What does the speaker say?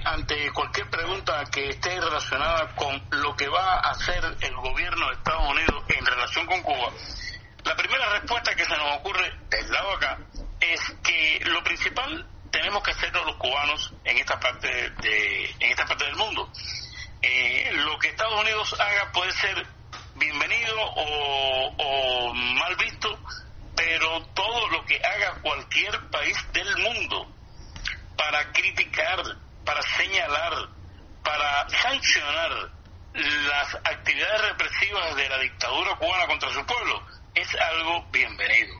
ante cualquier pregunta que esté relacionada con lo que va a hacer el gobierno de Estados Unidos en relación con Cuba, la primera respuesta que se nos ocurre del lado acá es que lo principal tenemos que hacerlo los cubanos en esta parte del mundo. Lo que Estados Unidos haga puede ser bienvenido o mal visto, pero todo lo que haga cualquier país del mundo para criticar, para señalar, para sancionar las actividades represivas de la dictadura cubana contra su pueblo es algo bienvenido.